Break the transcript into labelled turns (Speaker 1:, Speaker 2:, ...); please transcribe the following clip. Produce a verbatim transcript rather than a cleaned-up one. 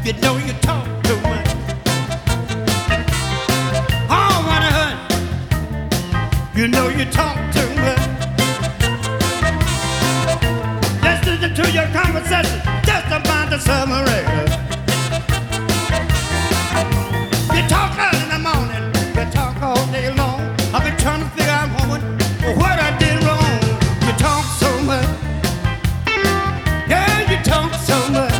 Speaker 1: You know you talk too much. Oh, what a hurt. You know you talk too much. Just listen to your conversation just about the summer